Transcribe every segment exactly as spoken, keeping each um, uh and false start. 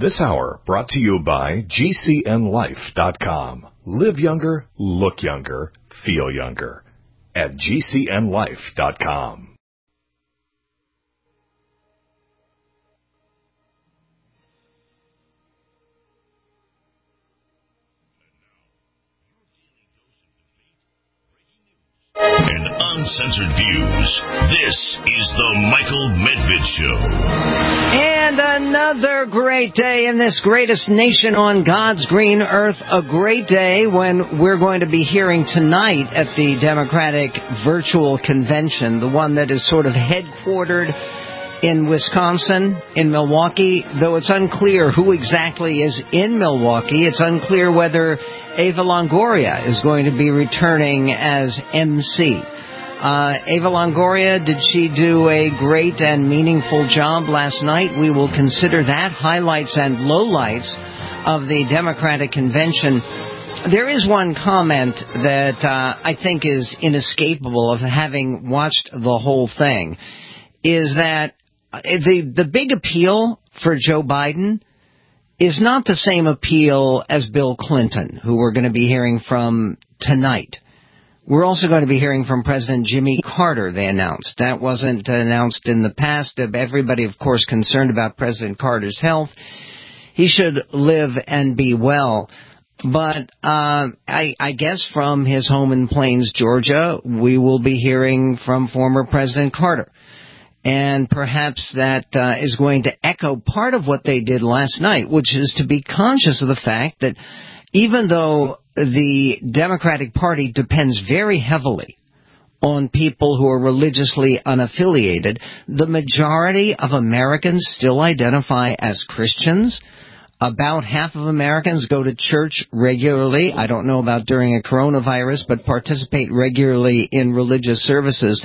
This hour brought to you by G C N Life dot com. Live younger, look younger, feel younger at G C N Life dot com. And uncensored views. This is the Michael Medved Show. And another great day in this greatest nation on God's green earth. A great day when we're going to be hearing tonight at the Democratic Virtual Convention, the one that is sort of headquartered in Wisconsin, in Milwaukee, though it's unclear who exactly is in Milwaukee. It's unclear whether Eva Longoria is going to be returning as M C. Uh, Eva Longoria, did she do a great and meaningful job last night? We will consider that, highlights and lowlights of the Democratic Convention. There is one comment that uh, I think is inescapable of having watched the whole thing, is that the the big appeal for Joe Biden is not the same appeal as Bill Clinton, who we're going to be hearing from tonight. We're also going to be hearing from President Jimmy Carter, they announced. That wasn't announced in the past. Everybody, of course, concerned about President Carter's health. He should live and be well. But uh, I, I guess from his home in Plains, Georgia, we will be hearing from former President Carter. And perhaps that uh, is going to echo part of what they did last night, which is to be conscious of the fact that even though the Democratic Party depends very heavily on people who are religiously unaffiliated, the majority of Americans still identify as Christians. About half of Americans go to church regularly. I don't know about during a coronavirus, but participate regularly in religious services.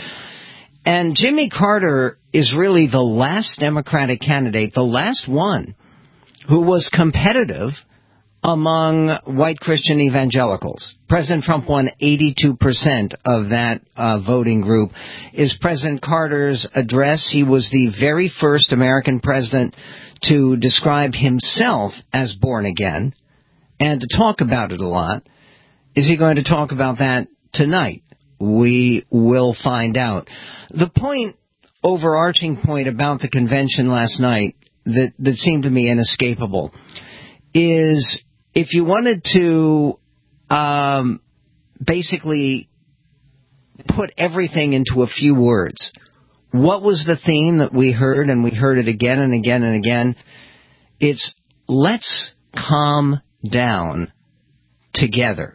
And Jimmy Carter is really the last Democratic candidate, the last one, who was competitive among white Christian evangelicals. President Trump won eighty-two percent of that uh, voting group. Is President Carter's address? He was the very first American president to describe himself as born again and to talk about it a lot. Is he going to talk about that tonight? We will find out. The point, overarching point about the convention last night that, that seemed to me inescapable is if you wanted to um, basically put everything into a few words, what was the theme that we heard, and we heard it again and again and again? It's let's calm down together.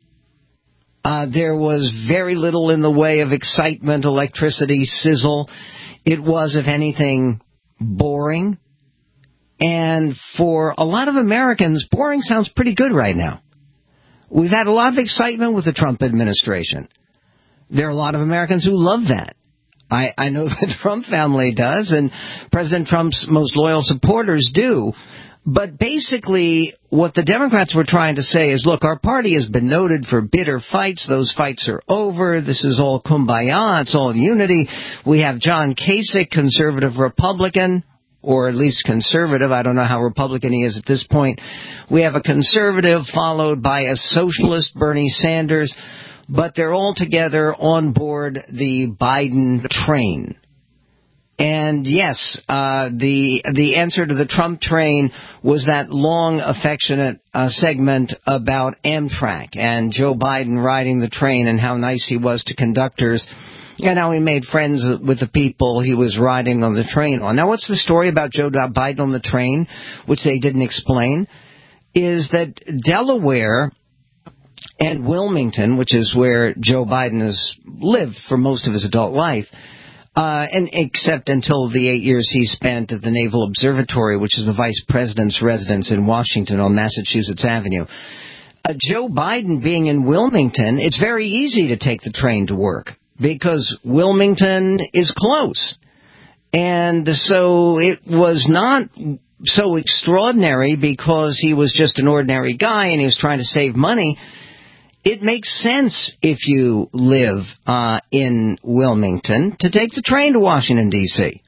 Uh, there was very little in the way of excitement, electricity, sizzle. It was, if anything, boring. And for a lot of Americans, boring sounds pretty good right now. We've had a lot of excitement with the Trump administration. There are a lot of Americans who love that. I, I know the Trump family does, and President Trump's most loyal supporters do. But basically, what the Democrats were trying to say is, look, our party has been noted for bitter fights. Those fights are over. This is all kumbaya. It's all unity. We have John Kasich, conservative Republican, or at least conservative. I don't know how Republican he is at this point. We have a conservative followed by a socialist, Bernie Sanders. But they're all together on board the Biden train. And yes, uh, the the answer to the Trump train was that long, affectionate uh, segment about Amtrak and Joe Biden riding the train and how nice he was to conductors and how he made friends with the people he was riding on the train on. Now, what's the story about Joe Biden on the train, which they didn't explain, is that Delaware and Wilmington, which is where Joe Biden has lived for most of his adult life, Uh, and except until the eight years he spent at the Naval Observatory, which is the vice president's residence in Washington on Massachusetts Avenue. Uh, Joe Biden being in Wilmington, it's very easy to take the train to work because Wilmington is close. And so it was not so extraordinary because he was just an ordinary guy and he was trying to save money. It makes sense if you live uh, in Wilmington to take the train to Washington, D C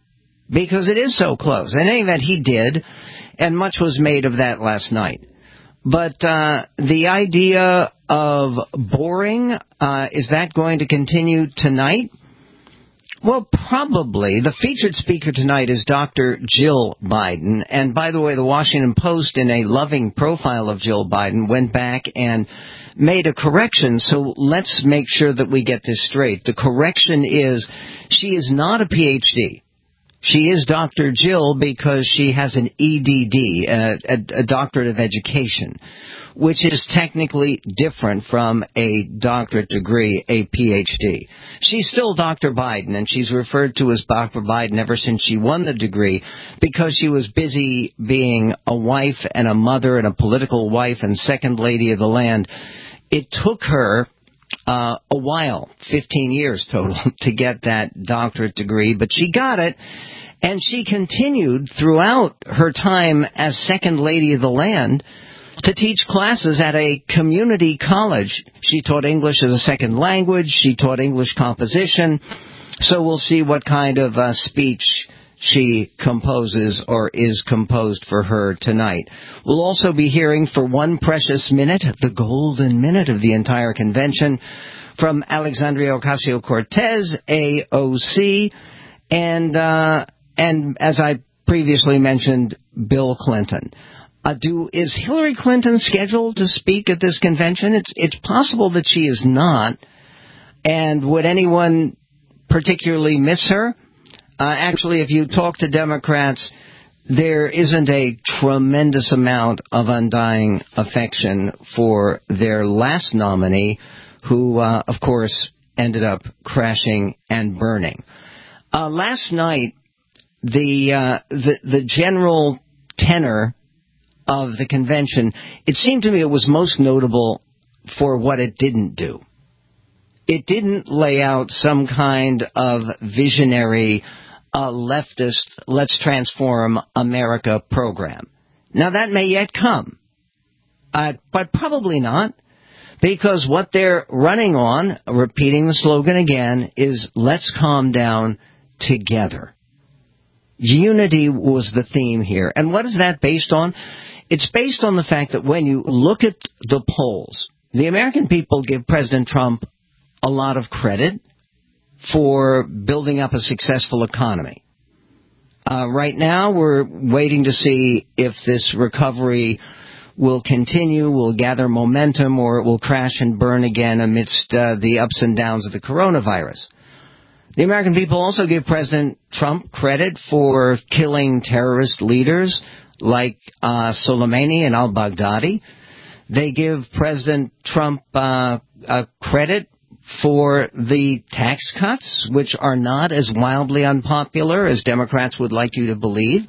because it is so close. In any event, he did, and much was made of that last night. But uh, the idea of boring, uh, is that going to continue tonight? Well, probably. The featured speaker tonight is Doctor Jill Biden. And by the way, the Washington Post, in a loving profile of Jill Biden, went back and made a correction. So let's make sure that we get this straight. The correction is she is not a P H D. She is Doctor Jill because she has an E D D, a, a, a doctorate of education, which is technically different from a doctorate degree, a P H D. She's still Doctor Biden, and she's referred to as Doctor Biden ever since she won the degree because she was busy being a wife and a mother and a political wife and second lady of the land. It took her uh, a while, fifteen years total, to get that doctorate degree, but she got it. And she continued throughout her time as second lady of the land to teach classes at a community college. She taught English as a second language. She taught English composition. So we'll see what kind of uh, speech she composes or is composed for her tonight. We'll also be hearing for one precious minute, the golden minute of the entire convention, from Alexandria Ocasio-Cortez, A O C, and... Uh, And as I previously mentioned, Bill Clinton. Uh, do is Hillary Clinton scheduled to speak at this convention? It's it's possible that she is not. And would anyone particularly miss her? Uh, actually, if you talk to Democrats, there isn't a tremendous amount of undying affection for their last nominee, who, uh, of course, ended up crashing and burning. Uh, last night, The, uh, the the general tenor of the convention, it seemed to me it was most notable for what it didn't do. It didn't lay out some kind of visionary uh, leftist, let's transform America program. Now, that may yet come, uh, but probably not, because what they're running on, repeating the slogan again, is let's calm down together. Unity was the theme here. And what is that based on? It's based on the fact that when you look at the polls, the American people give President Trump a lot of credit for building up a successful economy. Uh, right now, we're waiting to see if this recovery will continue, will gather momentum, or it will crash and burn again amidst uh, the ups and downs of the coronavirus. The American people also give President Trump credit for killing terrorist leaders like uh, Soleimani and al-Baghdadi. They give President Trump uh, uh, credit for the tax cuts, which are not as wildly unpopular as Democrats would like you to believe.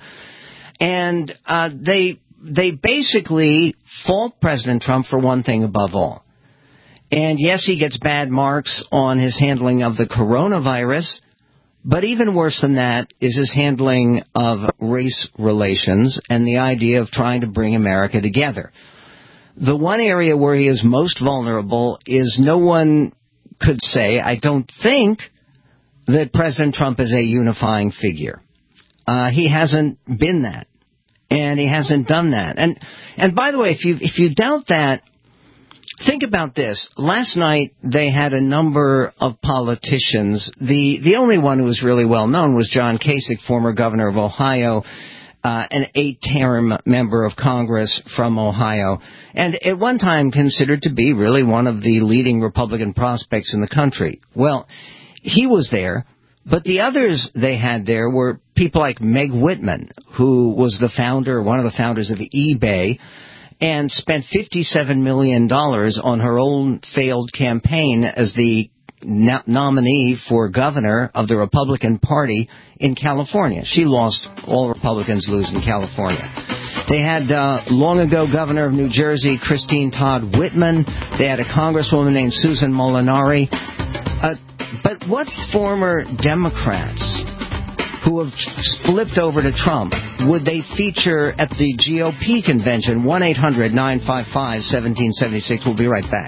And uh, they they basically fault President Trump for one thing above all. And yes, he gets bad marks on his handling of the coronavirus, but even worse than that is his handling of race relations and the idea of trying to bring America together. The one area where he is most vulnerable is no one could say, I don't think, that President Trump is a unifying figure. Uh, he hasn't been that, and he hasn't done that. And and by the way, if you if you doubt that, think about this. Last night, they had a number of politicians. The the only one who was really well known was John Kasich, former governor of Ohio, uh, an eight-term member of Congress from Ohio, and at one time considered to be really one of the leading Republican prospects in the country. Well, he was there, but the others they had there were people like Meg Whitman, who was the founder, one of the founders of eBay, and spent fifty-seven million dollars on her own failed campaign as the no- nominee for governor of the Republican Party in California. She lost. All Republicans lose in California. They had uh, long ago governor of New Jersey, Christine Todd Whitman. They had a congresswoman named Susan Molinari. Uh, but what former Democrats who have flipped over to Trump would they feature at the G O P convention? one eight hundred nine five five one seven seven six. We'll be right back.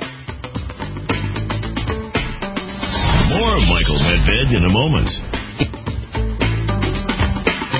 More Michael Medved in a moment.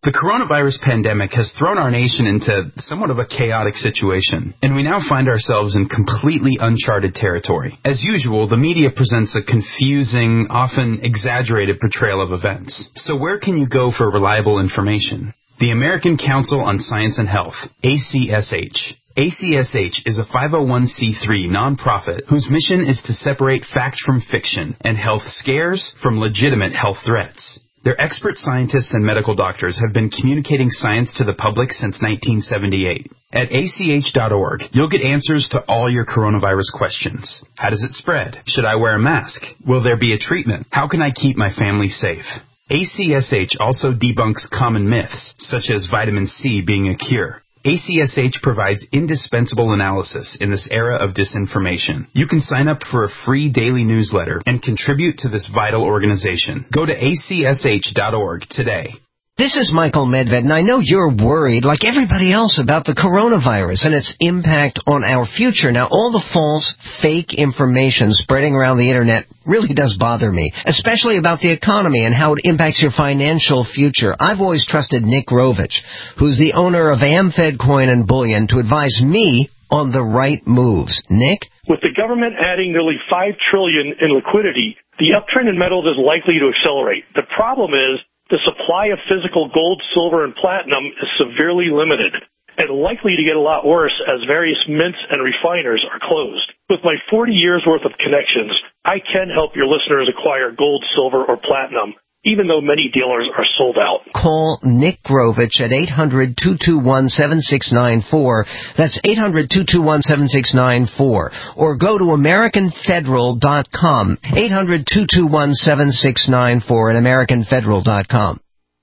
The coronavirus pandemic has thrown our nation into somewhat of a chaotic situation, and we now find ourselves in completely uncharted territory. As usual, the media presents a confusing, often exaggerated portrayal of events. So where can you go for reliable information? The American Council on Science and Health, A C S H. A C S H is a five oh one c three nonprofit whose mission is to separate fact from fiction and health scares from legitimate health threats. Their expert scientists and medical doctors have been communicating science to the public since nineteen seventy-eight. At A C H dot org, you'll get answers to all your coronavirus questions. How does it spread? Should I wear a mask? Will there be a treatment? How can I keep my family safe? A C S H also debunks common myths, such as vitamin C being a cure. A C S H provides indispensable analysis in this era of disinformation. You can sign up for a free daily newsletter and contribute to this vital organization. Go to A C S H dot org today. This is Michael Medved, and I know you're worried, like everybody else, about the coronavirus and its impact on our future. Now, all the false, fake information spreading around the Internet really does bother me, especially about the economy and how it impacts your financial future. I've always trusted Nick Rovich, who's the owner of AmFed Coin and Bullion, to advise me on the right moves. Nick? With the government adding nearly five trillion dollars in liquidity, the uptrend in metals is likely to accelerate. The problem is, the supply of physical gold, silver, and platinum is severely limited and likely to get a lot worse as various mints and refiners are closed. With my forty years worth of connections, I can help your listeners acquire gold, silver, or platinum, even though many dealers are sold out. Call Nick Rovich at eight hundred, two two one, seven six nine four. That's eight hundred, two two one, seven six nine four. Or go to American Federal dot com. eight hundred, two two one, seven six nine four at American Federal dot com.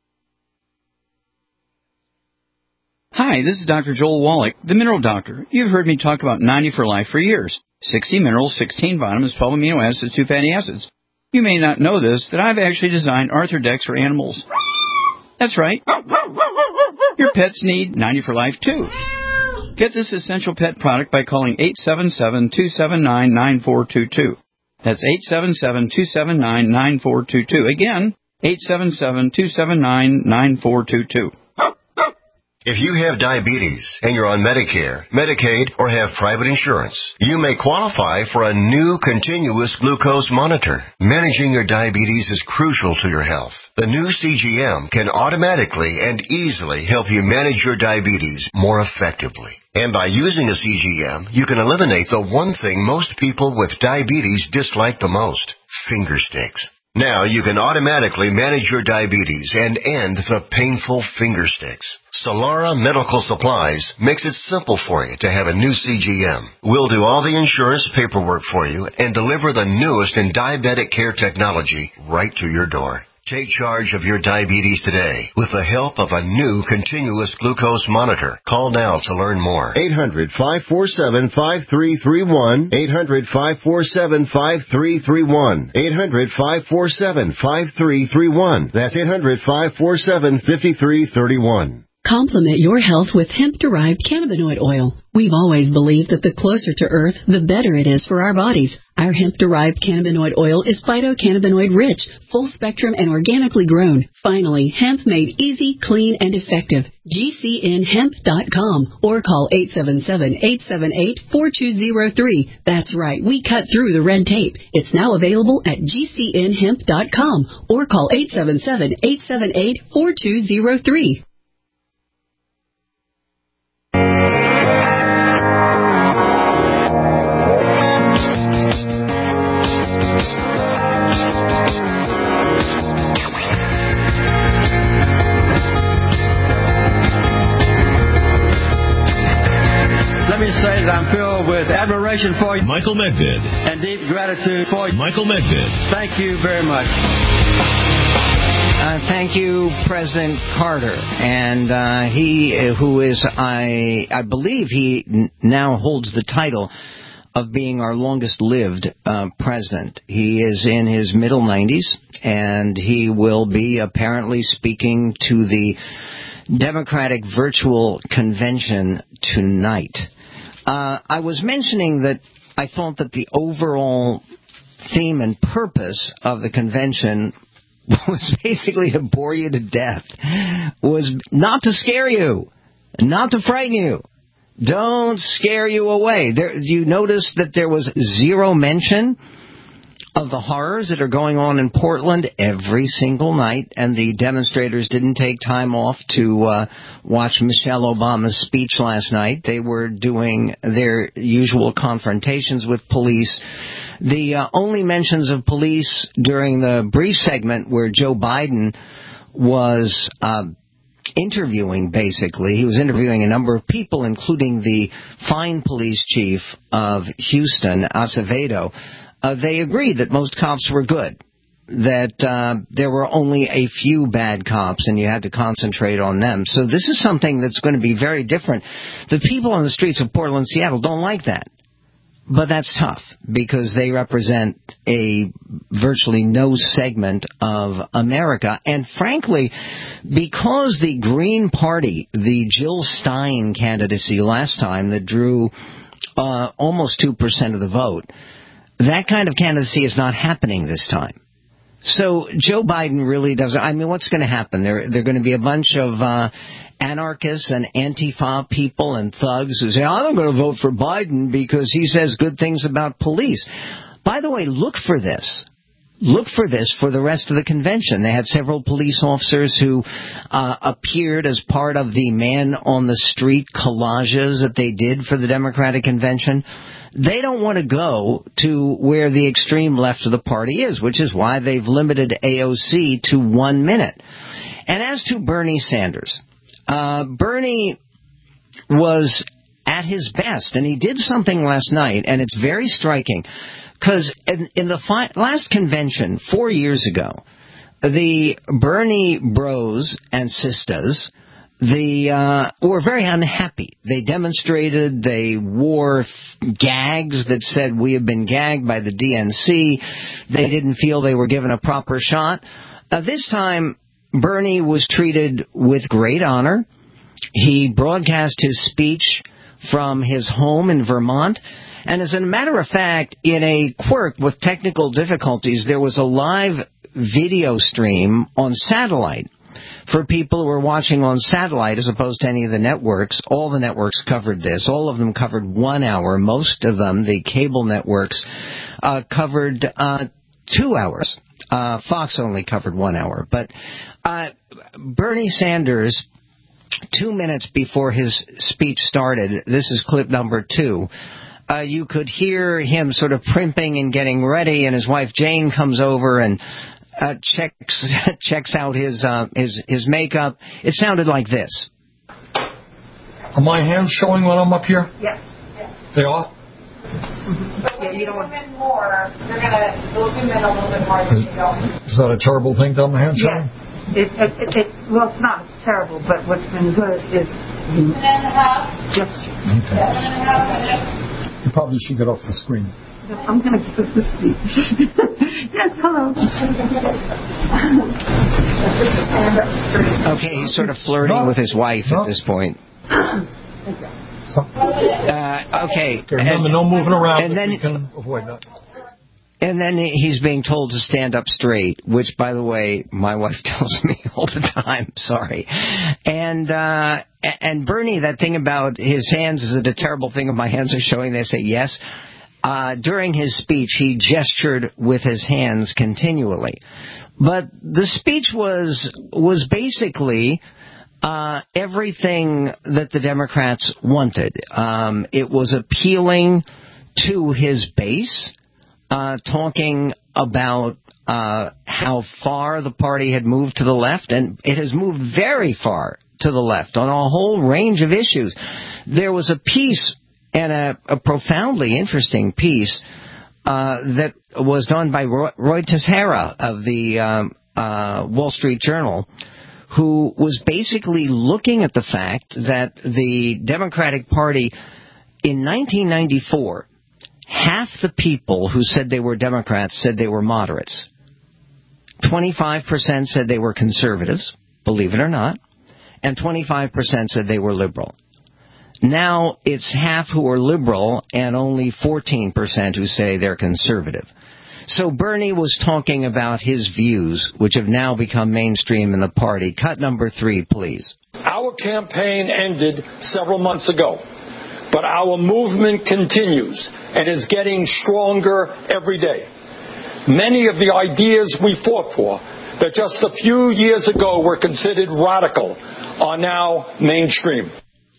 Hi, this is Doctor Joel Wallach, the Mineral Doctor. You've heard me talk about ninety for Life for years. sixty minerals, sixteen vitamins, twelve amino acids, two fatty acids. You may not know this, that I've actually designed Arthrodex for animals. That's right. Your pets need ninety for Life, too. Get this essential pet product by calling eight seven seven, two seven nine, nine four two two. That's eight seven seven, two seven nine, nine four two two. Again, eight seven seven, two seven nine, nine four two two. If you have diabetes and you're on Medicare, Medicaid, or have private insurance, you may qualify for a new continuous glucose monitor. Managing your diabetes is crucial to your health. The new C G M can automatically and easily help you manage your diabetes more effectively. And by using a C G M, you can eliminate the one thing most people with diabetes dislike the most: finger sticks. Now you can automatically manage your diabetes and end the painful finger sticks. Solara Medical Supplies makes it simple for you to have a new C G M. We'll do all the insurance paperwork for you and deliver the newest in diabetic care technology right to your door. Take charge of your diabetes today with the help of a new continuous glucose monitor. Call now to learn more. eight hundred, five four seven, five three three one. eight hundred, five four seven, five three three one. eight hundred, five four seven, five three three one. That's eight hundred, five four seven, five three three one. Complement your health with hemp-derived cannabinoid oil. We've always believed that the closer to Earth, the better it is for our bodies. Our hemp-derived cannabinoid oil is phytocannabinoid rich, full spectrum, and organically grown. Finally, hemp made easy, clean, and effective. G C N hemp dot com or call eight seven seven, eight seven eight, four two zero three. That's right, we cut through the red tape. It's now available at G C N hemp dot com or call eight seven seven, eight seven eight, four two zero three. Let me say that I'm filled with admiration for you. Michael Medved. And deep gratitude for you. Michael Medved. Thank you very much. Uh, thank you, President Carter. And uh, he, uh, who is, I, I believe he n- now holds the title of being our longest-lived uh, president. He is in his middle nineties, and he will be apparently speaking to the Democratic Virtual Convention tonight. Uh, I was mentioning that I thought that the overall theme and purpose of the convention was basically to bore you to death, was not to scare you, not to frighten you. Don't scare you away. There, you notice that there was zero mention of the horrors that are going on in Portland every single night, and the demonstrators didn't take time off to uh, watch Michelle Obama's speech last night. They were doing their usual confrontations with police. The uh, only mentions of police during the brief segment where Joe Biden was uh, interviewing, basically. He was interviewing a number of people, including the fine police chief of Houston, Acevedo. Uh, they agreed that most cops were good, that uh, there were only a few bad cops and you had to concentrate on them. So this is something that's going to be very different. The people on the streets of Portland, Seattle don't like that. But that's tough because they represent a virtually no segment of America. And frankly, because the Green Party, the Jill Stein candidacy last time that drew uh, almost two percent of the vote, that kind of candidacy is not happening this time. So Joe Biden really doesn't. I mean, what's going to happen? There, there are going to be a bunch of uh, anarchists and Antifa people and thugs who say, I'm going to vote for Biden because he says good things about police. By the way, look for this. Look for this for the rest of the convention. They had several police officers who uh, appeared as part of the man on the street collages that they did for the Democratic convention. They don't want to go to where the extreme left of the party is, which is why they've limited A O C to one minute. And as to Bernie Sanders, uh, Bernie was at his best, and he did something last night, and it's very striking, because in, in the fi- last convention four years ago, the Bernie bros and sisters, the uh, were very unhappy. They demonstrated. They wore f- gags that said, we have been gagged by the D N C. They didn't feel they were given a proper shot. Uh, this time, Bernie was treated with great honor. He broadcast his speech from his home in Vermont. And as a matter of fact, in a quirk with technical difficulties, there was a live video stream on satellite for people who were watching on satellite as opposed to any of the networks. All the networks covered this. All of them covered one hour. Most of them, the cable networks, uh, covered uh, two hours. Uh, Fox only covered one hour. But uh, Bernie Sanders, two minutes before his speech started, this is clip number two, Uh, you could hear him sort of primping and getting ready, and his wife Jane comes over and uh, checks checks out his uh, his his makeup. It sounded like this. Are my hands showing when I'm up here? Yes. yes. They are? Mm-hmm. But when yeah, you, you zoom in more, they're gonna they'll zoom in a little bit more than you don't. Is that a terrible thing to have my hands showing? Yes. It, it, it, it, well, it's not terrible, but what's been good is... Seven and a half. Yes. Okay. Seven and a half minutes. You probably should get off the screen. No, I'm going to give the speech. Yes, hello. Okay, he's sort of flirting no. with his wife no. at this point. Uh, okay. okay. Remember, and, no moving around. And then, we can avoid that. And then he's being told to stand up straight, which, by the way, my wife tells me all the time. Sorry. And uh, and Bernie, that thing about his hands, is it a terrible thing if my hands are showing? They say yes. Uh, during his speech, he gestured with his hands continually. But the speech was was basically uh, everything that the Democrats wanted. Um, it was appealing to his base. Uh, talking about uh, how far the party had moved to the left, and it has moved very far to the left on a whole range of issues. There was a piece, and a, a profoundly interesting piece, uh, that was done by Roy, Roy Teixeira of the um, uh, Wall Street Journal, who was basically looking at the fact that the Democratic Party in nineteen ninety-four, half the people who said they were Democrats said they were moderates. twenty-five percent said they were conservatives, believe it or not, and twenty-five percent said they were liberal. Now it's half who are liberal and only fourteen percent who say they're conservative. So Bernie was talking about his views, which have now become mainstream in the party. Cut number three, please. Our campaign ended several months ago, but our movement continues and is getting stronger every day. Many of the ideas we fought for that just a few years ago were considered radical are now mainstream.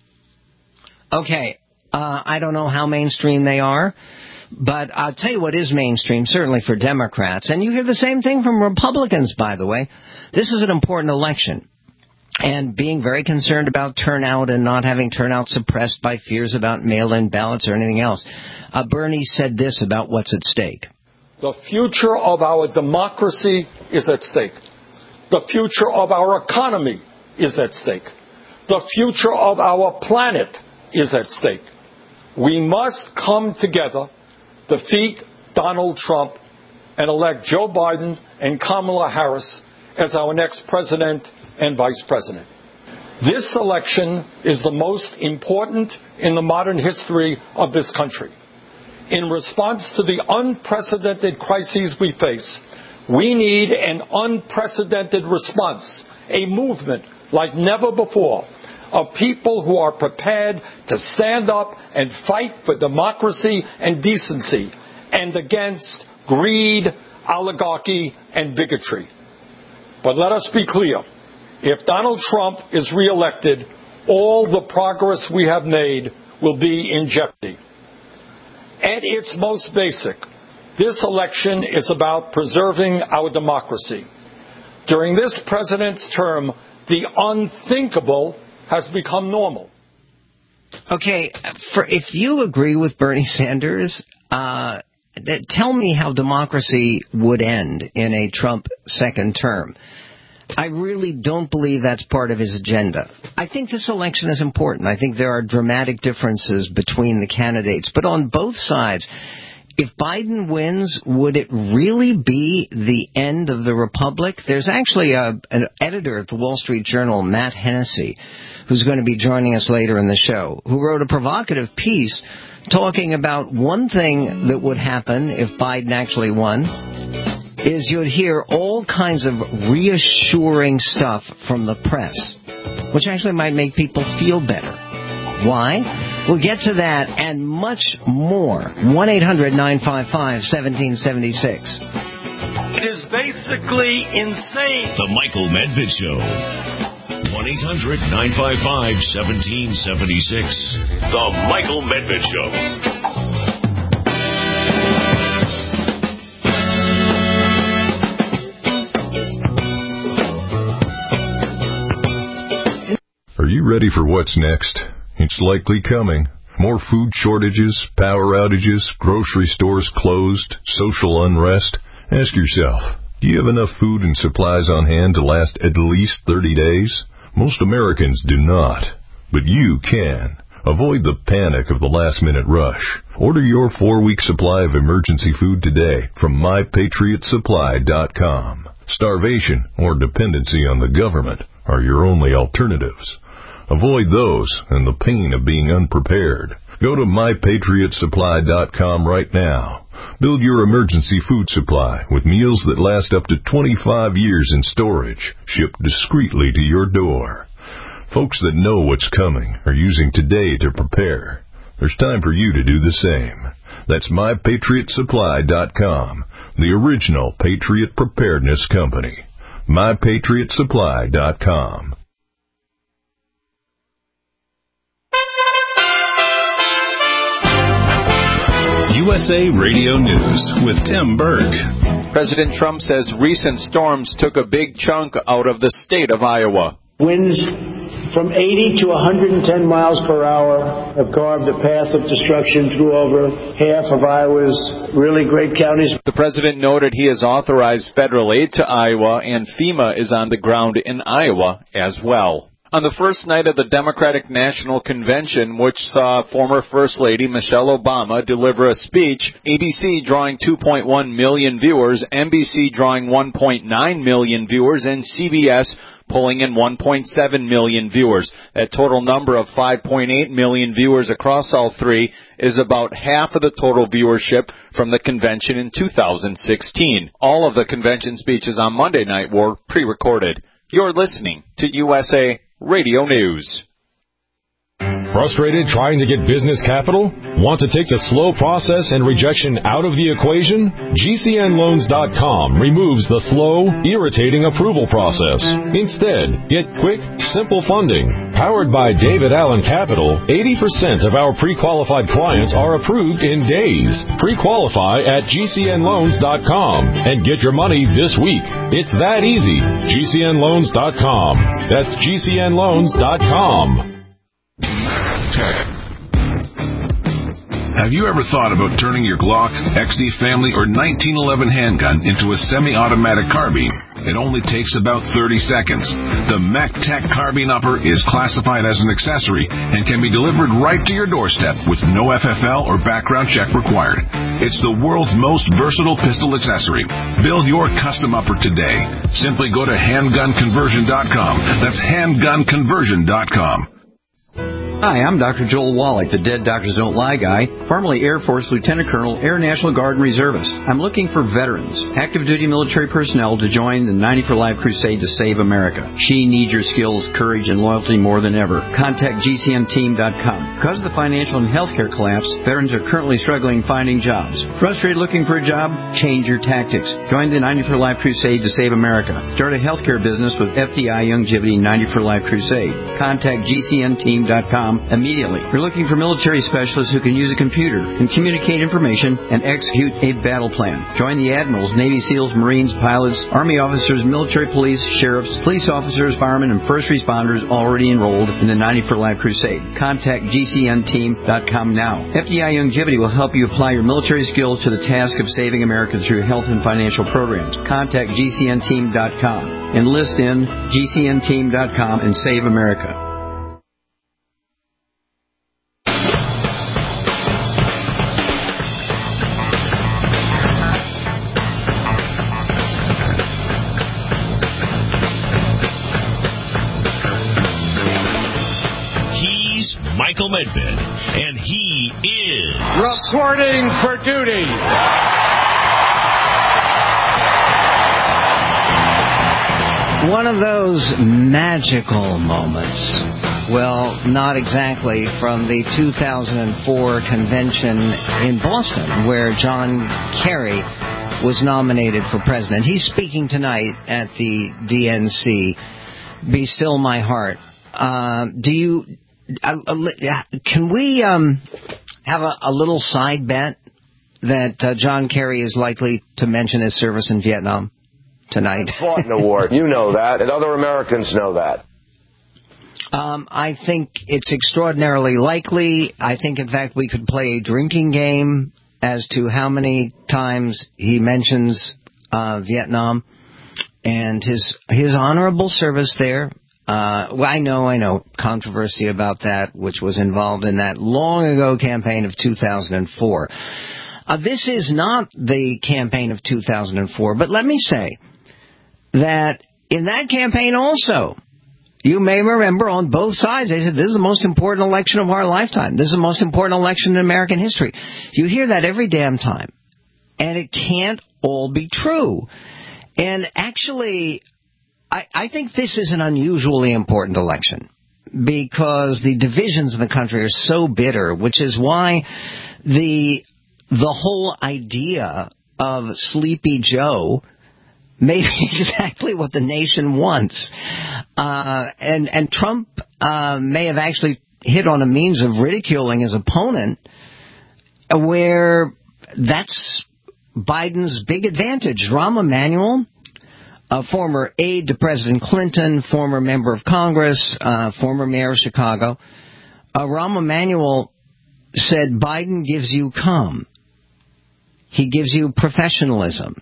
Okay, uh, I don't know how mainstream they are. But I'll tell you what is mainstream, certainly for Democrats. And you hear the same thing from Republicans, by the way. This is an important election. And being very concerned about turnout and not having turnout suppressed by fears about mail-in ballots or anything else. Uh, Bernie said this about what's at stake. The future of our democracy is at stake. The future of our economy is at stake. The future of our planet is at stake. We must come together, defeat Donald Trump, and elect Joe Biden and Kamala Harris as our next president and vice president. This election is the most important in the modern history of this country. In response to the unprecedented crises we face, we need an unprecedented response, a movement like never before, of people who are prepared to stand up and fight for democracy and decency and against greed, oligarchy, and bigotry. But let us be clear. If Donald Trump is reelected, all the progress we have made will be in jeopardy. At its most basic, this election is about preserving our democracy. During this president's term, the unthinkable has become normal. Okay, for, if you agree with Bernie Sanders, uh, tell me how democracy would end in a Trump second term. I really don't believe that's part of his agenda. I think this election is important. I think there are dramatic differences between the candidates. But on both sides, if Biden wins, would it really be the end of the republic? There's actually a, an editor at the Wall Street Journal, Matt Hennessy, who's going to be joining us later in the show, who wrote a provocative piece talking about one thing that would happen if Biden actually won is you'd hear all kinds of reassuring stuff from the press, which actually might make people feel better. Why? We'll get to that and much more. one eight hundred nine five five one seven seven six. It is basically insane. The Michael Medved Show. one eight hundred nine five five one seven seven six. The Michael Medved Show. Are you ready for what's next? It's likely coming. More food shortages, power outages, grocery stores closed, social unrest. Ask yourself, do you have enough food and supplies on hand to last at least thirty days? Most Americans do not, but you can. Avoid the panic of the last-minute rush. Order your four-week supply of emergency food today from my patriot supply dot com. Starvation or dependency on the government are your only alternatives. Avoid those and the pain of being unprepared. Go to my patriot supply dot com right now. Build your emergency food supply with meals that last up to twenty-five years in storage, shipped discreetly to your door. Folks that know what's coming are using today to prepare. There's time for you to do the same. That's my patriot supply dot com, the original Patriot Preparedness Company. my patriot supply dot com. U S A Radio News with Tim Berg. President Trump says recent storms took a big chunk out of the state of Iowa. Winds from eighty to one hundred ten miles per hour have carved a path of destruction through over half of Iowa's really great counties. The president noted he has authorized federal aid to Iowa, and FEMA is on the ground in Iowa as well. On the first night of the Democratic National Convention, which saw former First Lady Michelle Obama deliver a speech, A B C drawing two point one million viewers, N B C drawing one point nine million viewers, and C B S pulling in one point seven million viewers. That total number of five point eight million viewers across all three is about half of the total viewership from the convention in two thousand sixteen. All of the convention speeches on Monday night were pre-recorded. You're listening to U S A Radio News. Frustrated trying to get business capital? Want to take the slow process and rejection out of the equation? G C N loans dot com removes the slow, irritating approval process. Instead, get quick, simple funding. Powered by David Allen Capital, eighty percent of our pre-qualified clients are approved in days. Pre-qualify at G C N loans dot com and get your money this week. It's that easy. G C N loans dot com. That's G C N loans dot com. Have you ever thought about turning your Glock, X D Family, or nineteen eleven handgun into a semi-automatic carbine? It only takes about thirty seconds. The MacTac Carbine Upper is classified as an accessory and can be delivered right to your doorstep with no F F L or background check required. It's the world's most versatile pistol accessory. Build your custom upper today. Simply go to handgun conversion dot com. That's handgun conversion dot com. Hi, I'm Doctor Joel Wallach, the Dead Doctors Don't Lie guy, formerly Air Force Lieutenant Colonel, Air National Guard and Reservist. I'm looking for veterans, active duty military personnel to join the ninety for Life crusade to save America. She needs your skills, courage, and loyalty more than ever. Contact G C N team dot com. Because of the financial and healthcare collapse, veterans are currently struggling finding jobs. Frustrated looking for a job? Change your tactics. Join the ninety for Life crusade to save America. Start a healthcare business with F D I Youngevity ninety for Life crusade. Contact G C N team dot com immediately. We're looking for military specialists who can use a computer and communicate information and execute a battle plan. Join the admirals, Navy SEALs, Marines, pilots, Army officers, military police, sheriffs, police officers, firemen, and first responders already enrolled in the ninety for Life crusade. Contact G C N team dot com now. F D I Youngevity will help you apply your military skills to the task of saving America through health and financial programs. Contact G C N team dot com. Enlist in G C N team dot com and save America. Michael Medved, and he is reporting for duty. One of those magical moments. Well, not exactly, from the two thousand four convention in Boston, where John Kerry was nominated for president. He's speaking tonight at the D N C. Be Still My Heart. Uh, do you... Uh, can we um, have a, a little side bet that uh, John Kerry is likely to mention his service in Vietnam tonight? Fought in a war. You know that, and other Americans know that. Um, I think it's extraordinarily likely. I think, in fact, we could play a drinking game as to how many times he mentions uh, Vietnam and his his honorable service there. Uh, well, I know, I know, controversy about that, which was involved in that long ago campaign of two thousand four. Uh, this is not the campaign of two thousand four, but let me say that in that campaign also, you may remember on both sides, they said this is the most important election of our lifetime. This is the most important election in American history. You hear that every damn time, and it can't all be true. And actually, I, I think this is an unusually important election because the divisions in the country are so bitter, which is why the the whole idea of Sleepy Joe may be exactly what the nation wants. Uh, and, and Trump uh, may have actually hit on a means of ridiculing his opponent where that's Biden's big advantage. Rahm Emanuel, a former aide to President Clinton, former member of Congress, uh, former mayor of Chicago. Uh, Rahm Emanuel said Biden gives you calm. He gives you professionalism.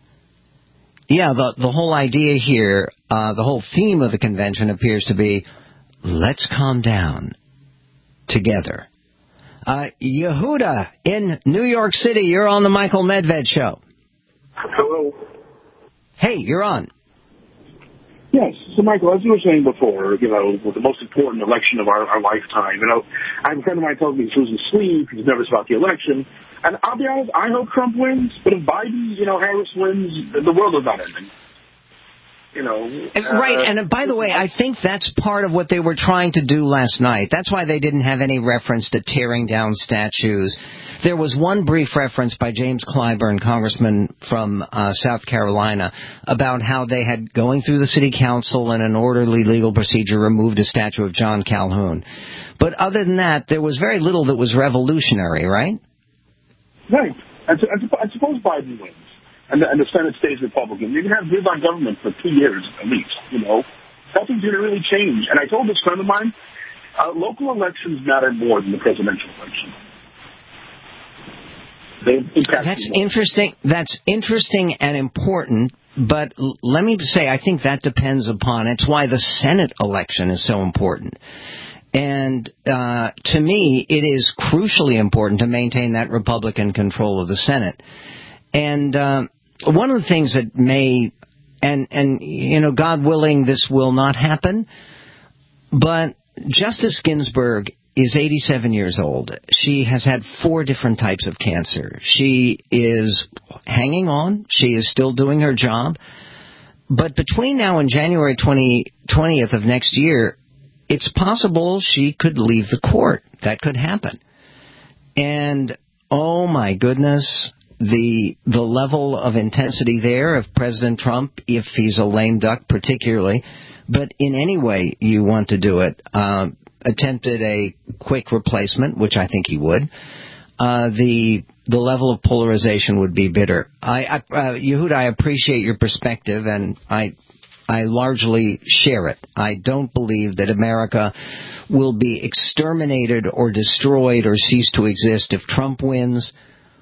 Yeah, the, the whole idea here, uh, the whole theme of the convention appears to be let's calm down together. Uh, Yehuda in New York City, you're on the Michael Medved Show. Hello. Hey, you're on. Yes. So, Michael, as you were saying before, you know, the most important election of our, our lifetime, you know, I have a friend of mine tells me Susan Sleeve, he's nervous about the election. And I'll be honest, I hope Trump wins, but if Biden, you know, Harris wins, the world is not ending. You know, uh, right, and by the way, I think that's part of what they were trying to do last night. That's why they didn't have any reference to tearing down statues. There was one brief reference by James Clyburn, congressman from uh, South Carolina, about how they had, going through the city council in an orderly legal procedure, removed a statue of John Calhoun. But other than that, there was very little that was revolutionary, right? Right. And, and, and suppose Biden wins. And the, and the Senate stays Republican. You can have gridlock government for two years at least, you know. Nothing's going to really change. And I told this friend of mine, uh, local elections matter more than the presidential election. They impact That's more. interesting. That's interesting and important. But l- let me say, I think that depends upon, it's why the Senate election is so important. And uh, to me, it is crucially important to maintain that Republican control of the Senate. And uh, one of the things that may, and, and, you know, God willing, this will not happen, but Justice Ginsburg is eighty-seven years old. She has had four different types of cancer. She is hanging on. She is still doing her job. But between now and January twentieth of next year, it's possible she could leave the court. That could happen. And, oh, my goodness, the the level of intensity there of President Trump, if he's a lame duck particularly, but in any way you want to do it, uh, attempted a quick replacement, which I think he would, uh, the the level of polarization would be bitter. I, I uh, Yehuda, I appreciate your perspective, and I I largely share it. I don't believe that America will be exterminated or destroyed or cease to exist if Trump wins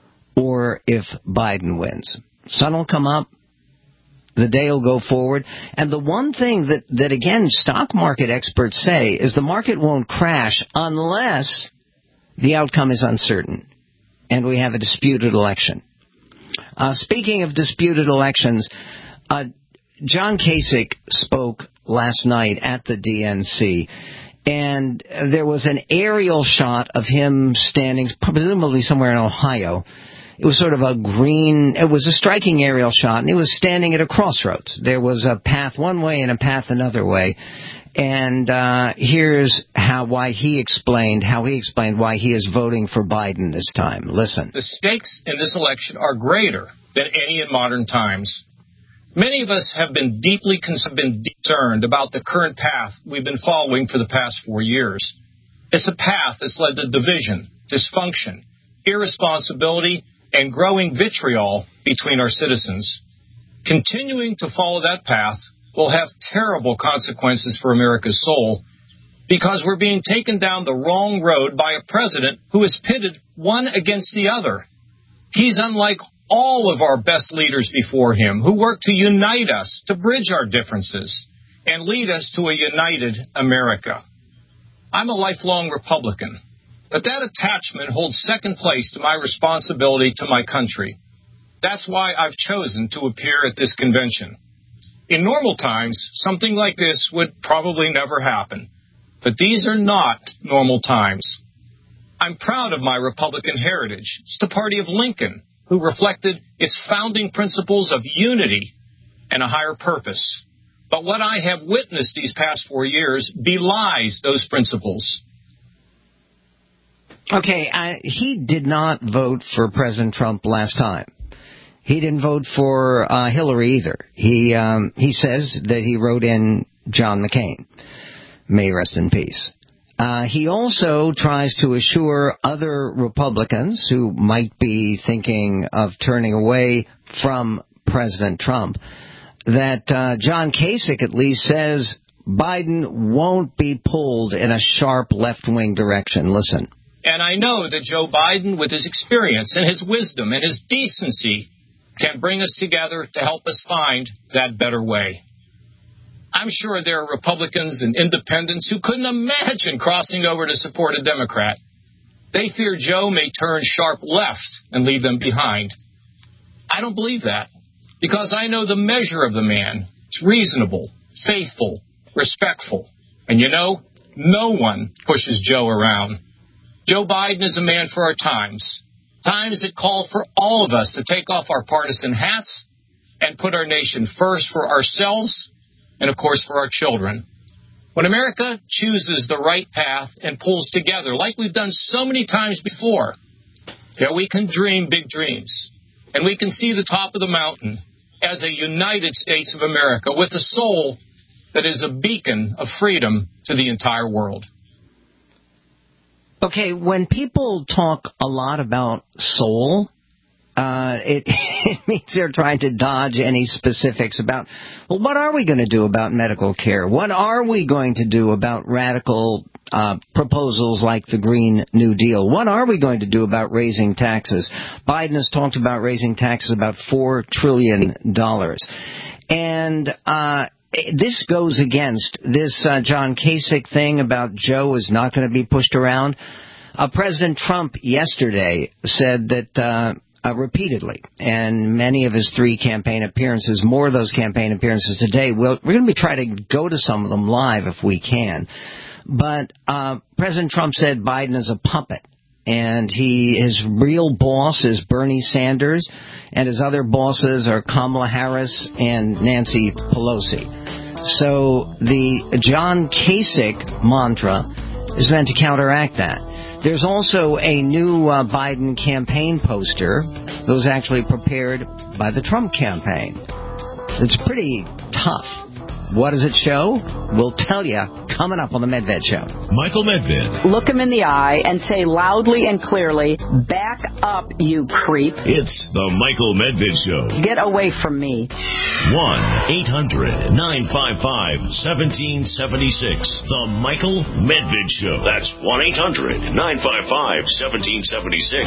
or if Biden wins. Sun will come up. The day will go forward. And the one thing that, that, again, stock market experts say is the market won't crash unless the outcome is uncertain and we have a disputed election. Uh, speaking of disputed elections, uh, John Kasich spoke last night at the D N C, and there was an aerial shot of him standing, presumably somewhere in Ohio. It was sort of a green, it was a striking aerial shot, and he was standing at a crossroads. There was a path one way and a path another way. And uh, here's how why he explained, how he explained why he is voting for Biden this time. Listen. The stakes in this election are greater than any in modern times. Many of us have been deeply concerned about the current path we've been following for the past four years. It's a path that's led to division, dysfunction, irresponsibility, and growing vitriol between our citizens. Continuing to follow that path will have terrible consequences for America's soul because we're being taken down the wrong road by a president who is pitted one against the other. He's unlike all of our best leaders before him who worked to unite us, to bridge our differences, and lead us to a united America. I'm a lifelong Republican. But that attachment holds second place to my responsibility to my country. That's why I've chosen to appear at this convention. In normal times, something like this would probably never happen. But these are not normal times. I'm proud of my Republican heritage. It's the party of Lincoln, who reflected its founding principles of unity and a higher purpose. But what I have witnessed these past four years belies those principles. Okay, I, he did not vote for President Trump last time. He didn't vote for uh, Hillary either. He um, he says that he wrote in John McCain. May he rest in peace. Uh, he also tries to assure other Republicans who might be thinking of turning away from President Trump that uh, John Kasich at least says Biden won't be pulled in a sharp left-wing direction. Listen. And I know that Joe Biden, with his experience and his wisdom and his decency, can bring us together to help us find that better way. I'm sure there are Republicans and independents who couldn't imagine crossing over to support a Democrat. They fear Joe may turn sharp left and leave them behind. I don't believe that, because I know the measure of the man. It's reasonable, faithful, respectful. And you know, no one pushes Joe around. Joe Biden is a man for our times, times that call for all of us to take off our partisan hats and put our nation first for ourselves and, of course, for our children. When America chooses the right path and pulls together, like we've done so many times before, you know, we can dream big dreams, and we can see the top of the mountain as a United States of America with a soul that is a beacon of freedom to the entire world. Okay, when people talk a lot about soul, uh, it, it means they're trying to dodge any specifics about, well, what are we going to do about medical care? What are we going to do about radical uh, proposals like the Green New Deal? What are we going to do about raising taxes? Biden has talked about raising taxes about four trillion dollars. And uh this goes against this uh, John Kasich thing about Joe is not going to be pushed around. Uh, President Trump yesterday said that uh, uh, repeatedly, and many of his three campaign appearances, more of those campaign appearances today, we'll, we're going to be trying to go to some of them live if we can. But uh, President Trump said Biden is a puppet. And he, his real boss is Bernie Sanders, and his other bosses are Kamala Harris and Nancy Pelosi. So the John Kasich mantra is meant to counteract that. There's also a new uh, Biden campaign poster that was actually prepared by the Trump campaign. It's pretty tough. What does it show? We'll tell you coming up on the Medved Show. Michael Medved. Look him in the eye and say loudly and clearly, back up, you creep. It's the Michael Medved Show. Get away from me. one eight hundred nine five five one seven seven six. The Michael Medved Show. That's one eight hundred nine five five one seven seven six.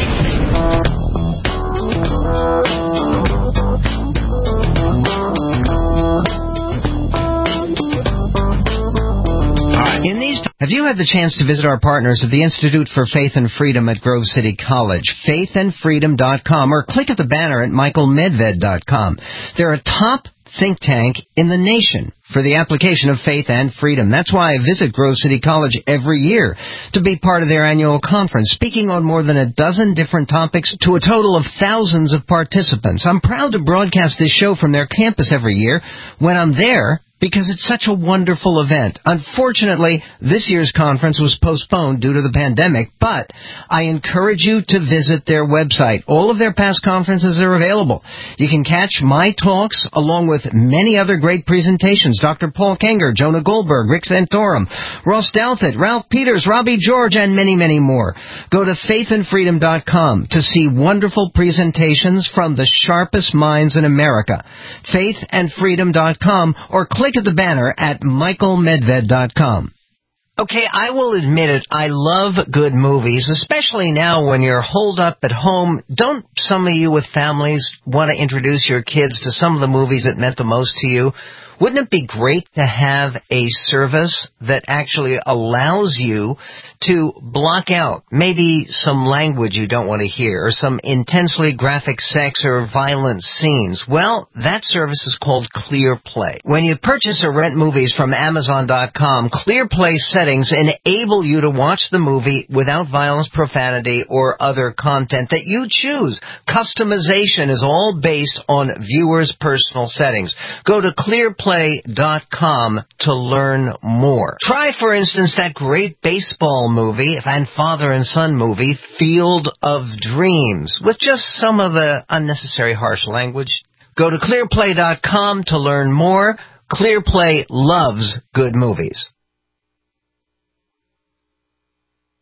In these, have you had the chance to visit our partners at the Institute for Faith and Freedom at Grove City College, faith and freedom dot com, or click at the banner at michael medved dot com. They're a top think tank in the nation for the application of faith and freedom. That's why I visit Grove City College every year to be part of their annual conference, speaking on more than a dozen different topics to a total of thousands of participants. I'm proud to broadcast this show from their campus every year when I'm there, because it's such a wonderful event. Unfortunately, this year's conference was postponed due to the pandemic, but I encourage you to visit their website. All of their past conferences are available. You can catch my talks along with many other great presentations. Doctor Paul Kenger, Jonah Goldberg, Rick Santorum, Ross Douthat, Ralph Peters, Robbie George, and many, many more. Go to faith and freedom dot com to see wonderful presentations from the sharpest minds in America. faith and freedom dot com, or click at the banner at michael medved dot com. Okay, I will admit it, I love good movies, especially now when you're holed up at home. Don't some of you with families want to introduce your kids to some of the movies that meant the most to you? Wouldn't it be great to have a service that actually allows you to block out maybe some language you don't want to hear or some intensely graphic sex or violent scenes? Well, that service is called ClearPlay. When you purchase or rent movies from amazon dot com, ClearPlay settings enable you to watch the movie without violence, profanity, or other content that you choose. Customization is all based on viewers' personal settings. Go to ClearPlay dot com to learn more. Try, for instance, that great baseball movie and father and son movie, Field of Dreams, with just some of the unnecessary harsh language. Go to ClearPlay dot com to learn more. ClearPlay loves good movies.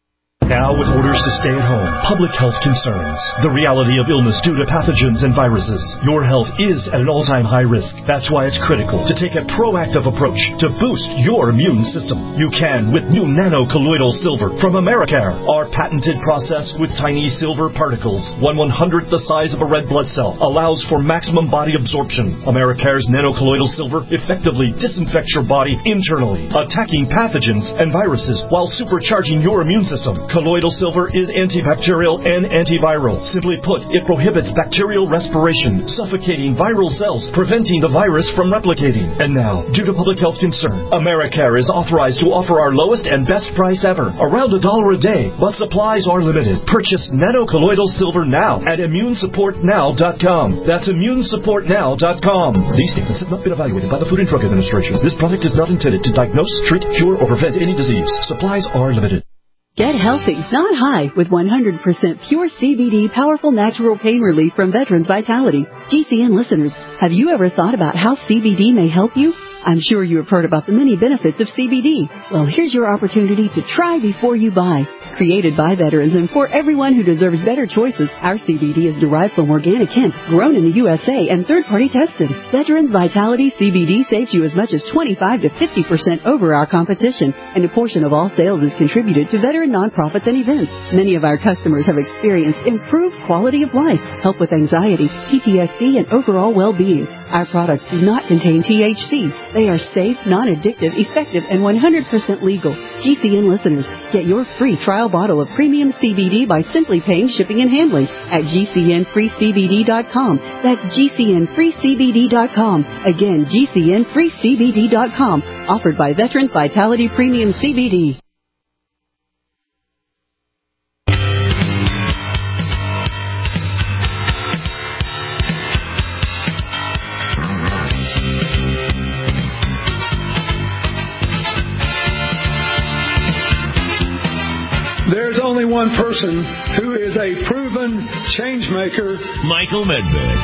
Now with orders to stay at home, public health concerns, the reality of illness due to pathogens and viruses, your health is at an all-time high risk. That's why it's critical to take a proactive approach to boost your immune system. You can with new nano-colloidal silver from Americare. Our patented process with tiny silver particles, one one-hundredth the size of a red blood cell, allows for maximum body absorption. Americare's nano-colloidal silver effectively disinfects your body internally, attacking pathogens and viruses while supercharging your immune system. Colloidal silver is antibacterial and antiviral. Simply put, it prohibits bacterial respiration, suffocating viral cells, preventing the virus from replicating. And now, due to public health concern, Americare is authorized to offer our lowest and best price ever, around a dollar a day, but supplies are limited. Purchase nano-colloidal silver now at immune support now dot com. That's immune support now dot com. These statements have not been evaluated by the Food and Drug Administration. This product is not intended to diagnose, treat, cure, or prevent any disease. Supplies are limited. Get healthy, not high, with one hundred percent pure C B D powerful natural pain relief from Veterans Vitality. G C N listeners, have you ever thought about how C B D may help you? I'm sure you have heard about the many benefits of C B D. Well, here's your opportunity to try before you buy. Created by veterans and for everyone who deserves better choices, our C B D is derived from organic hemp, grown in the U S A and third-party tested. Veterans Vitality C B D saves you as much as twenty-five to fifty percent over our competition, and a portion of all sales is contributed to veteran nonprofits and events. Many of our customers have experienced improved quality of life, help with anxiety, P T S D, and overall well-being. Our products do not contain T H C. They are safe, non-addictive, effective, and one hundred percent legal. G C N listeners, get your free trial bottle of premium C B D by simply paying shipping and handling at G C N free C B D dot com. That's G C N free C B D dot com. Again, G C N free C B D dot com. Offered by Veterans Vitality Premium C B D. There's only one person who is a proven change maker. Michael Medved.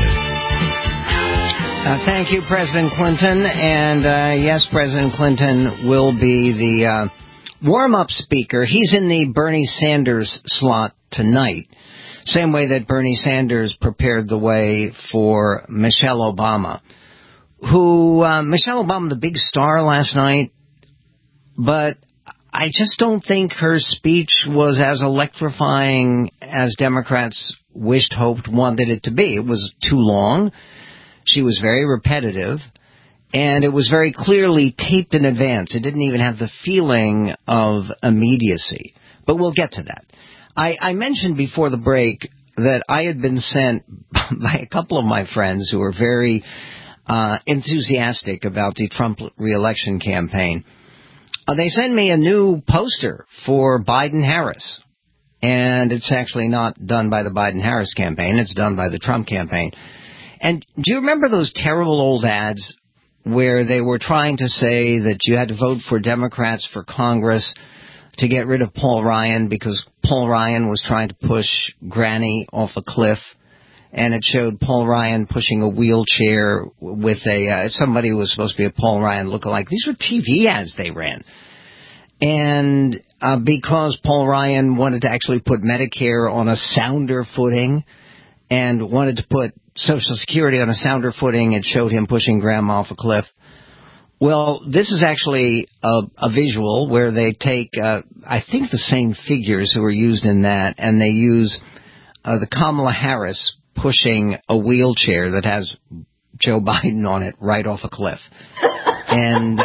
Uh, thank you, President Clinton. And uh, yes, President Clinton will be the uh, warm-up speaker. He's in the Bernie Sanders slot tonight, same way that Bernie Sanders prepared the way for Michelle Obama, who, uh, Michelle Obama, the big star last night, but I just don't think her speech was as electrifying as Democrats wished, hoped, wanted it to be. It was too long. She was very repetitive. And it was very clearly taped in advance. It didn't even have the feeling of immediacy. But we'll get to that. I, I mentioned before the break that I had been sent by a couple of my friends who were very uh, enthusiastic about the Trump re-election campaign. Uh, they sent me a new poster for Biden-Harris, and it's actually not done by the Biden-Harris campaign. It's done by the Trump campaign. And do you remember those terrible old ads where they were trying to say that you had to vote for Democrats for Congress to get rid of Paul Ryan because Paul Ryan was trying to push Granny off a cliff? And it showed Paul Ryan pushing a wheelchair with a uh, somebody who was supposed to be a Paul Ryan lookalike. These were T V ads they ran. And uh, because Paul Ryan wanted to actually put Medicare on a sounder footing and wanted to put Social Security on a sounder footing, it showed him pushing Grandma off a cliff. Well, this is actually a, a visual where they take, uh, I think, the same figures who were used in that, and they use uh, the Kamala Harris pushing a wheelchair that has Joe Biden on it right off a cliff. And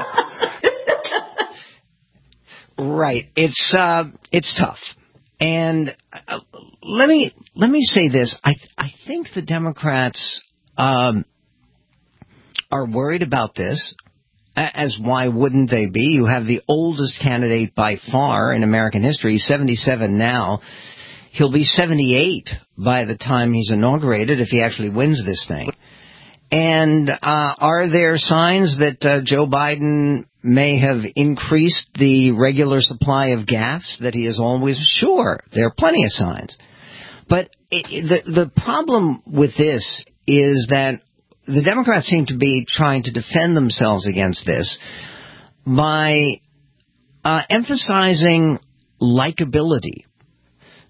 right, it's uh, it's tough. And uh, let me let me say this: I I think the Democrats um, are worried about this. As why wouldn't they be? You have the oldest candidate by far in American history. He's seventy-seven now. He'll be seventy-eight by the time he's inaugurated if he actually wins this thing. And uh, are there signs that uh, Joe Biden may have increased the regular supply of gas that he is always? Sure, there are plenty of signs. But it, the the problem with this is that the Democrats seem to be trying to defend themselves against this by uh, emphasizing likability.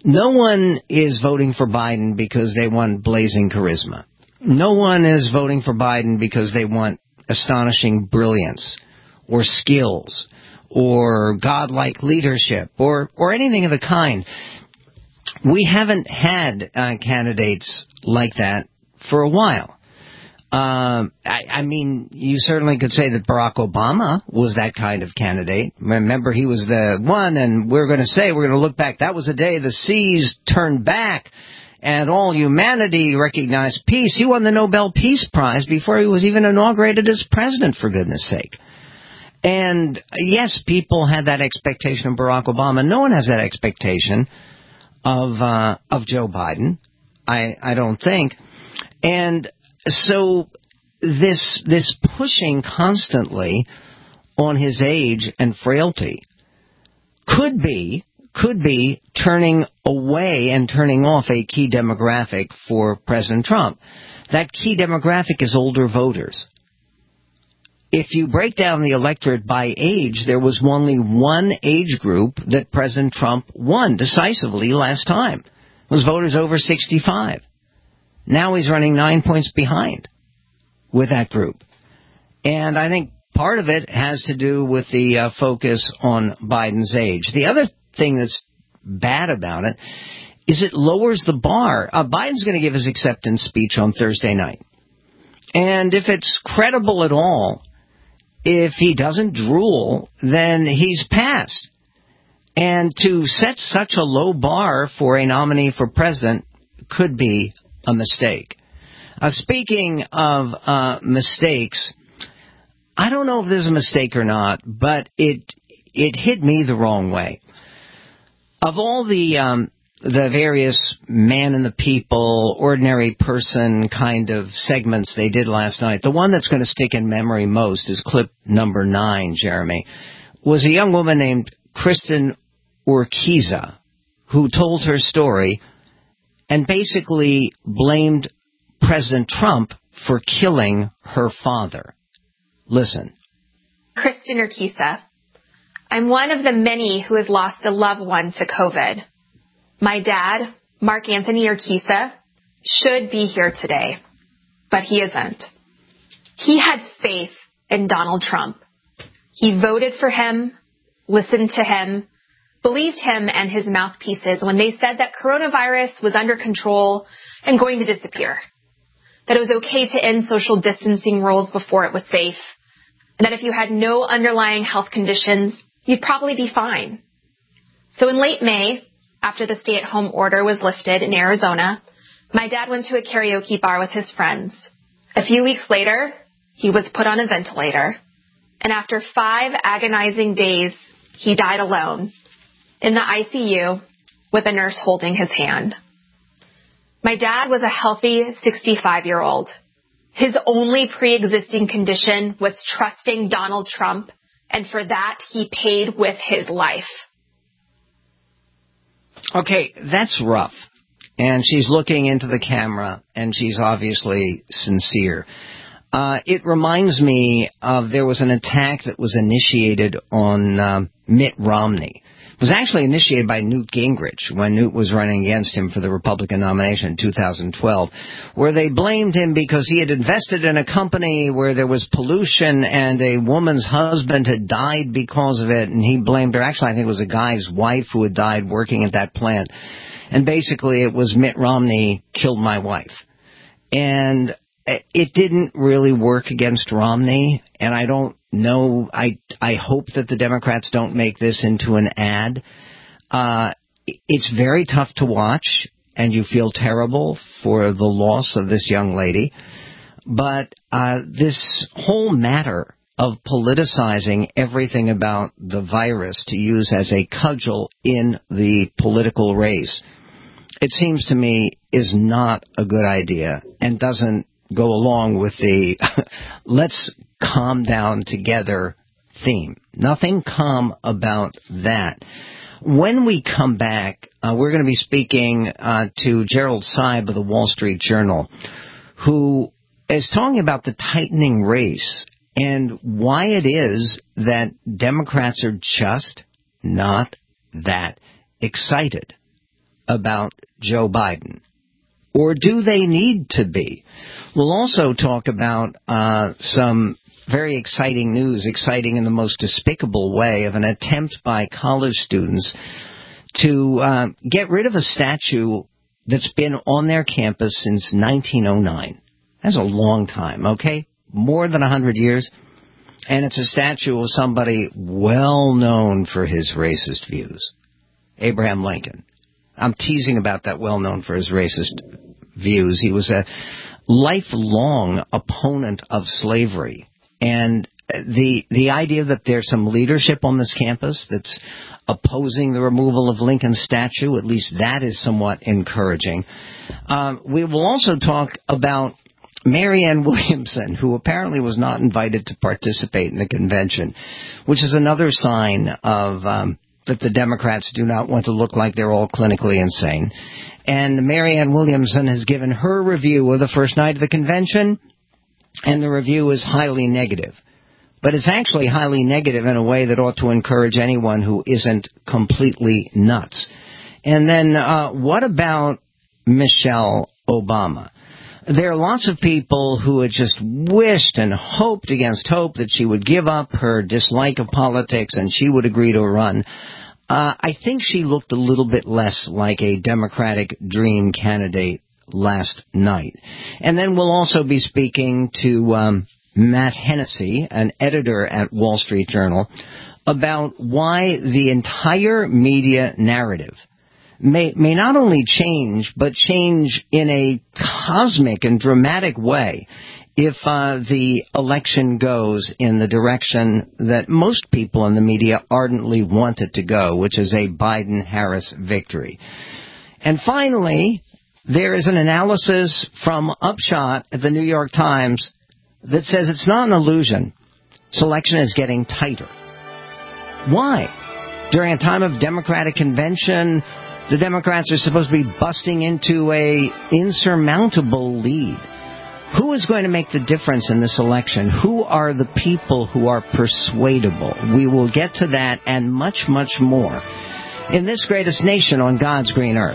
No one is voting for Biden because they want blazing charisma. No one is voting for Biden because they want astonishing brilliance or skills or godlike leadership or, or anything of the kind. We haven't had uh, candidates like that for a while. Um, I, I mean, you certainly could say that Barack Obama was that kind of candidate. Remember, he was the one, and we're going to say, we're going to look back. That was the day the seas turned back and all humanity recognized peace. He won the Nobel Peace Prize before he was even inaugurated as president, for goodness sake. And yes, people had that expectation of Barack Obama. No one has that expectation of uh, of Joe Biden. I I don't think. And so this this pushing constantly on his age and frailty could be could be turning away and turning off a key demographic for President Trump. That key demographic is older voters. If you break down the electorate by age, there was only one age group that President Trump won decisively last time. It was voters over sixty-five. Now he's running nine points behind with that group. And I think part of it has to do with the uh, focus on Biden's age. The other thing that's bad about it is it lowers the bar. Uh, Biden's going to give his acceptance speech on Thursday night. And if it's credible at all, if he doesn't drool, then he's passed. And to set such a low bar for a nominee for president could be a mistake. Uh, speaking of uh, mistakes, I don't know if this is a mistake or not, but it it hit me the wrong way. Of all the um, the various man and the people, ordinary person kind of segments they did last night, the one that's going to stick in memory most is clip number nine, Jeremy, was a young woman named Kristen Urquiza who told her story and basically blamed President Trump for killing her father. Listen. Kristen Urquiza. I'm one of the many who has lost a loved one to COVID. My dad, Mark Anthony Urquiza, should be here today, but he isn't. He had faith in Donald Trump. He voted for him, listened to him, believed him and his mouthpieces when they said that coronavirus was under control and going to disappear, that it was okay to end social distancing rules before it was safe, and that if you had no underlying health conditions, you'd probably be fine. So in late May, after the stay-at-home order was lifted in Arizona, my dad went to a karaoke bar with his friends. A few weeks later, he was put on a ventilator, and after five agonizing days, he died alone in the I C U with a nurse holding his hand. My dad was a healthy sixty-five-year-old. His only pre-existing condition was trusting Donald Trump, and for that, he paid with his life. Okay, that's rough. And she's looking into the camera, and she's obviously sincere. Uh, it reminds me of there was an attack that was initiated on uh, Mitt Romney. It was actually initiated by Newt Gingrich when Newt was running against him for the Republican nomination in two thousand twelve, where they blamed him because he had invested in a company where there was pollution and a woman's husband had died because of it, and he blamed her. Actually, I think it was a guy's wife who had died working at that plant. And basically it was Mitt Romney killed my wife. And it didn't really work against Romney, and I don't know, I I hope that the Democrats don't make this into an ad. Uh, it's very tough to watch, and you feel terrible for the loss of this young lady. But uh, this whole matter of politicizing everything about the virus to use as a cudgel in the political race, it seems to me is not a good idea and doesn't go along with the let's calm down together theme. Nothing calm about that. When we come back, uh, we're going to be speaking uh, to Gerald Seib of the Wall Street Journal, who is talking about the tightening race and why it is that Democrats are just not that excited about Joe Biden? Or do they need to be? We'll also talk about uh, some very exciting news, exciting in the most despicable way, of an attempt by college students to uh, get rid of a statue that's been on their campus since nineteen oh nine. That's a long time, okay? More than one hundred years. And it's a statue of somebody well known for his racist views, Abraham Lincoln. I'm teasing about that well known for his racist views. He was a lifelong opponent of slavery. And the the idea that there's some leadership on this campus that's opposing the removal of Lincoln's statue, at least that is somewhat encouraging. Um, we will also talk about Marianne Williamson, who apparently was not invited to participate in the convention, which is another sign of um, that the Democrats do not want to look like they're all clinically insane. And Marianne Williamson has given her review of the first night of the convention, and the review is highly negative. But it's actually highly negative in a way that ought to encourage anyone who isn't completely nuts. And then uh, what about Michelle Obama? There are lots of people who had just wished and hoped against hope that she would give up her dislike of politics and she would agree to a run. Uh, I think she looked a little bit less like a Democratic dream candidate last night. And then we'll also be speaking to um, Matt Hennessy, an editor at Wall Street Journal, about why the entire media narrative may may not only change, but change in a cosmic and dramatic way if uh, the election goes in the direction that most people in the media ardently want it to go, which is a Biden-Harris victory. And finally, there is an analysis from Upshot at the New York Times that says it's not an illusion. Selection is getting tighter. Why? During a time of Democratic convention, the Democrats are supposed to be busting into a insurmountable lead. Who is going to make the difference in this election? Who are the people who are persuadable? We will get to that and much, much more in this greatest nation on God's green earth.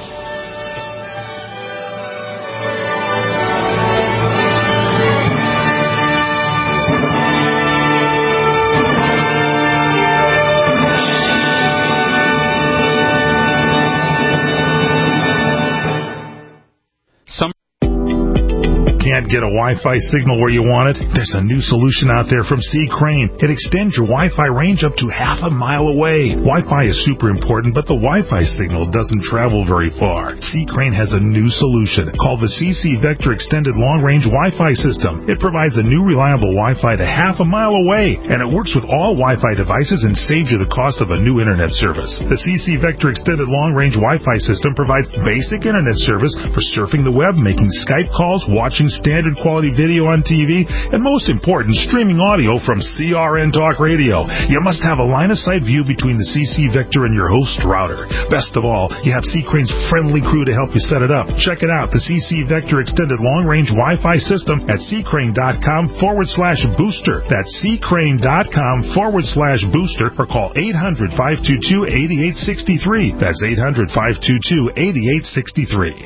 Can't get a Wi-Fi signal where you want it? There's a new solution out there from C. Crane. It extends your Wi-Fi range up to half a mile away. Wi-Fi is super important, but the Wi-Fi signal doesn't travel very far. C. Crane has a new solution called the C C Vector Extended Long Range Wi-Fi System. It provides a new reliable Wi-Fi to half a mile away, and it works with all Wi-Fi devices and saves you the cost of a new internet service. The C C Vector Extended Long Range Wi-Fi System provides basic internet service for surfing the web, making Skype calls, watching standard quality video on T V, and most important, streaming audio from C R N Talk Radio. You must have a line-of-sight view between the C C Vector and your host router. Best of all, you have C. Crane's friendly crew to help you set it up. Check it out, the C C Vector Extended Long Range Wi-Fi System at ccrane.com forward slash booster. That's ccrane.com forward slash booster, or call eight hundred, five two two, eight eight six three. That's eight hundred, five two two, eight eight six three.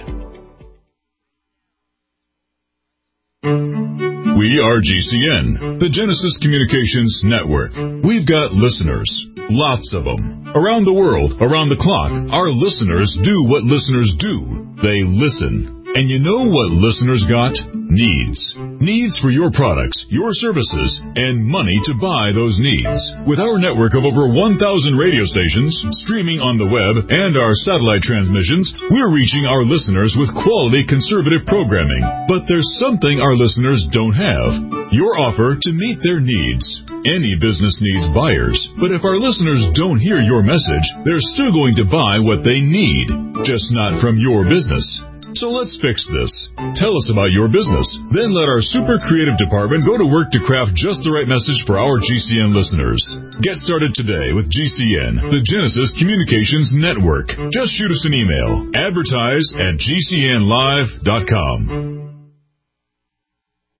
We are G C N, the Genesis Communications Network. We've got listeners, lots of them. Around the world, around the clock, our listeners do what listeners do. They listen. And you know what listeners got? Needs. Needs for your products, your services, and money to buy those needs. With our network of over one thousand radio stations, streaming on the web, and our satellite transmissions, we're reaching our listeners with quality conservative programming. But there's something our listeners don't have. Your offer to meet their needs. Any business needs buyers, but if our listeners don't hear your message, they're still going to buy what they need, just not from your business. So let's fix this. Tell us about your business. Then let our super creative department go to work to craft just the right message for our G C N listeners. Get started today with G C N, the Genesis Communications Network. Just shoot us an email. Advertise at G C N live dot com.